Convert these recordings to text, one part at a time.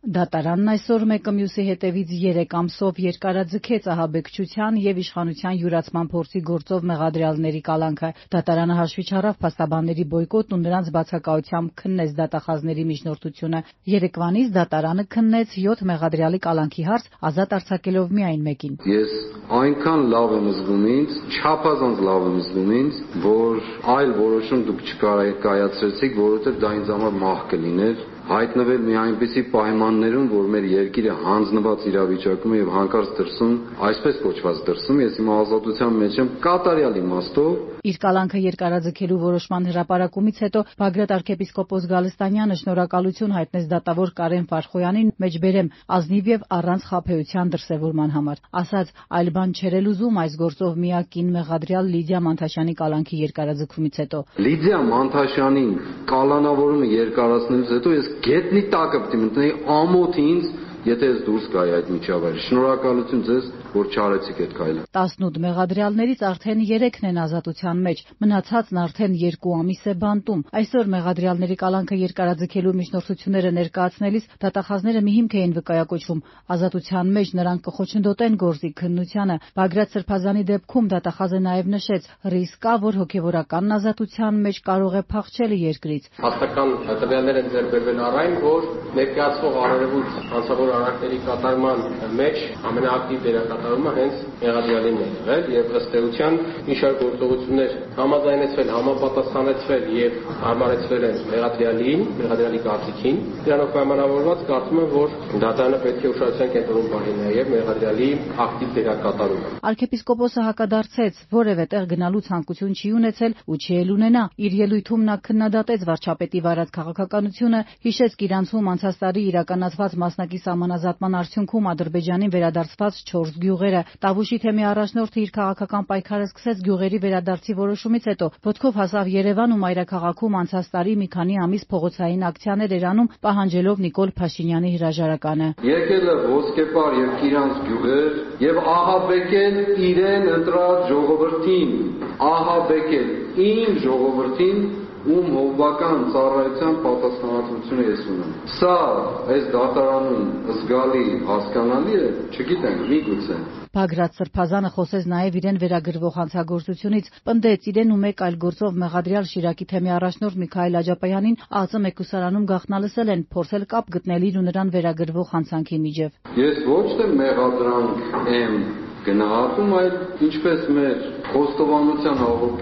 Դատարանն այսօր մեկը մյուսի հետևից 3 ամսով երկարաձգեց ահաբեկչության եւ իշխանության յուրացման փորձի գործով մեղադրյալների կալանքը։ Դատարանը հաշվի չառավ փաստաբանների բոյկոտն ու նրանց բացակայությամբ քննեց դատախազների միջնորդությունը։ Երեկվանից դատարանը քննեց 7 մեղադրյալի կալանքի հարց, ազատ արձակելով միայն մեկին։ Ես այնքան լավ եմ զգում ինձ, չափազանց լավ եմ զգում ինձ, որ այլ որոշում դուք չկայացրեցիք, որովհետեւ դա ինձ համար մահ կլիներ։ Հայտնվել մի այնպիսի պայմաններում, որ մեր երկիրը հանձնված իրավիճակում է եւ հանկարծ դրսում, այսպես կոչված դրսում, ես իմ ազատության մեջ եմ կատարյալ իմաստով։ Իր կալանքը երկարաձգելու որոշման հրապարակումից հետո Բագրատ arczepiskopos Գալստանյանը շնորհակալություն հայտնեց դատավոր Կարեն Ֆարխոյանին, մեջբերեմ ազնիվ եւ առանց խաբեության դրսեւորման համար։ Ասաց, այլ բան չէր ուզում այս գործով միակ կին մեղադրյալ Լիդիա Մանթաշյանի կալանքի երկարաձգումից հետո։ Լիդիա Մանթաշյանի կալանավորումը երկարացնելուց հետո ես գետնի տակը պետք է մտնեի ամոթ ինձ, եթե ես դուրս գայի այդ միջավայրից։ Շնորհակալություն ձեզ, որ չարեցիք այդ քայլը։ 18 մեղադրյալներից արդեն 3-ն են ազատության մեջ, մնացածն արդեն 2 ամիս է բանտում։ Այսօր մեղադրյալների կալանքը երկարաձգելու միջնորդությունները ներկայացնելիս դատախազները մի հիմք էին վկայակոչվում։ Ազատության մեջ նրանք կխոչընդոտեն գործի քննությանը։ Բագրատ Սրբազանի դեպքում դատախազը նաև նշեց, ռիսկ կա, որ հոգևորականն ազատության մեջ կարող է փախչել երկրից։ Հաստական տվյալներ են ձեռք բերվել առայն, որ ներկայացվող արարևոտ հանցավոր արարքների կատարման մեջ ամենաակտիվ դերակատարումը հենց մեղադրյալին է եղել եւ ըստ էության մի շարք գործողություններ համաձայնեցվել, համապատասխանեցվել եւ հարմարեցվել են մեղադրյալի կարծիքին։ Դրանով պայմանավորված կարծում եմ, որ դատարանը պետք է ուշադրության կենտրոնում պահի նաեւ մեղադրյալի ակտիվ դերակատարումը։ Arczepiskopos-ը հակադարձեց, որևէ տեղ գնալու ցանկություն չի ունեցել ու չի էլ ունենա։ Իր ելույթում նա քննադատեց վարչապետի վարած քաղաքականությունը, հիշեց Կիրանցում անցած տարի իրականացված մասնակի սահմանազատման արդյունքում Ադրբեջանին վերադարձված 4 գյուղերը։ Տավուշի թեմի առաջնորդը իր քաղաքական պայքարը սկսեց գյուղերի վերադարձի որոշումից հետո։ Ոտքով հասավ Երևան ու մայրաքաղաքում անցած տարի մի քանի ամիս փողոցային ակցիաներ էր անում, պահանջելով Նիկոլ Փաշինյանի հրաժարականը։ Եկել է Ոսկեպար եւ Կիրանց գյուղեր եւ ահաբեկել իրեն ընտրած ժողովրդին, ահաբեկել իմ ժողովրդին, ում հովվական ծառայության պատասխանատվությունը ես ունեմ։ Սա այս դատարանում զգալի հասկանալի է, չգիտենք, միգուցե։ Բագրատ Սրբազանը խոսեց նաև իրեն վերագրվող հանցագործությունից, պնդեց իրեն ու մեկ այլ գործով մեղադրյալ Շիրակի թեմի առաջնորդ Միքայել Աջապյանին ԱԾՄ մեկուսարանում գաղտնալսել են, փորձել կապ գտնել իր ու նրան վերագրվող հանցանքի միջև։ Ես ոչ թե մեղադրանք եմ գնահատում, այլ ինչպես մեր խոստովանության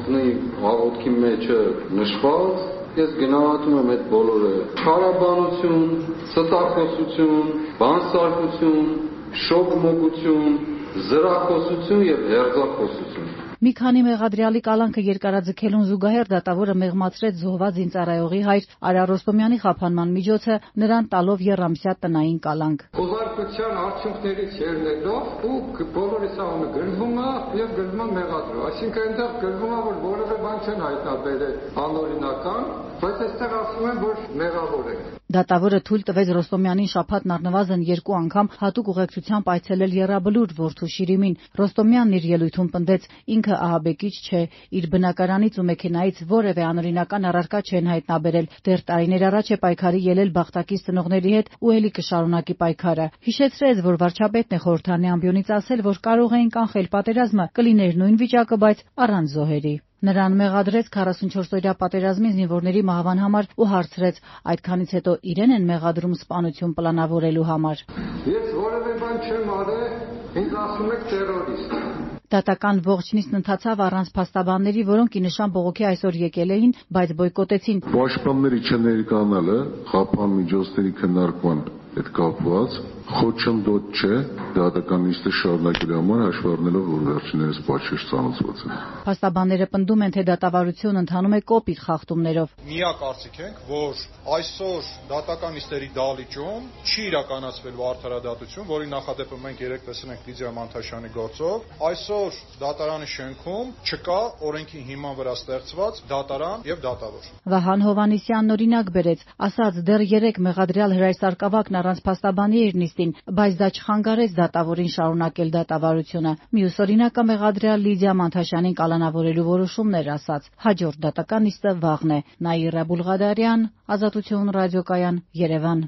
աղոթքի մեջը նշված, ես գնահատում եմ այդ բոլորը չարաբանություն, ստախոսություն, բանսարկություն, շոգմոգություն, զրախոսություն եւ հերձախոսություն։ Մի քանի մեղադրյալի կալանքը երկարաձգելուն զուգահեռ դատավորը մեղմացրեց զոհված զինծառայողի հայր Արա Ռոստոմյանի խափանման միջոցը, նրան տալով եռամսյա տնային կալանք։ Խոզարկության արդյունքներից ելնելով ու բոլորի սահմանը գրվում է եւ գրվում է մեղադրու, այսինքն այնտեղ գրվում է, որ որևէ բան չեն հայտնաբերել անօրինական, բայց այստեղ ասում են, որ մեղավոր է։ Դատավորը թույլ տվեց Ռոստոմյանին շաբաթն առնվազն 2 անգամ հատուկ ուղեկցությամբ այցելել Եռաբլուր որդու Շիրիմին։ Ռոստոմյանն իր ելույթում պնդեց, ինքը ահաբեկիչ չէ, իր բնակարանից ու մեքենայից որևէ անօրինական առարկա չեն հայտնաբերել, դեռ տարիներ առաջ է պայքարի ելել Բաղդակից ծնողների հետ ու ելի կշարունակի պայքարը։ Հիշեցրեց, որ վարչապետն է խորհրդանի ամբիոնից ասել, որ կարող էին կանխել պատերազմը, կլիներ նույն վիճակը, բայց առանց զոհերի։ Նրան մեղադրեց 44-օրյա պատերազմի զինվորների մահվան համար ու հարցրեց, այդքանից հետո իրեն են մեղադրում սպանություն պլանավորելու համար։ Ես որևէ բան չեմ արել, ինձ ասում եք տերորիստ։ Դատական ողջ նիստն ընթացավ առանց փաստաբանների, որոնք ի նշան բողոքի այսօր եկել էին, բայց բոյկոտեցին։ Պաշտպանների չներկանալը խափան միջոցների քննարկման հետ կապված խոչընդոտ չէ դատական նիստը շարունակելու համար հաշվի առնելով, որ վերջիններս պատշիճ ծանոթված են։ Փաստաբանները պնդում են, թե դատավարությունը ընթանում է կոպիտ խախտումներով։ Միակ կարծիք ենք, որ այսօր դատական նիստերի դահլիճում չի իրականացվել արդարադատություն, որի նախադեպը մենք երեք տեսել ենք Լիդիա Մանթաշյանի գործով։ Այսօր դատարանի շենքում չկա օրենքի հիման վրա ստեղծված դատարան եւ դատավոր։ Վահան Հովհաննիսյանն օրինակ բերեց, ասաց դեռ 3 մեղադրյալ Հրայր Սարգսակն առանց փաստաբանի էր նիստին, բայց դա չխանգարեց դատավորին շարունակել դատավարությունը։ Մյուս օրինակը մեղադրյալ Լիդիա Մանթաշյանին կալանավորելու որոշումն էր, ասաց։ Հաջորդ դատական նիստը վաղն է։ Նաիրա Բուլղադարյան, Ազատություն ռադիոկայան, Երևան։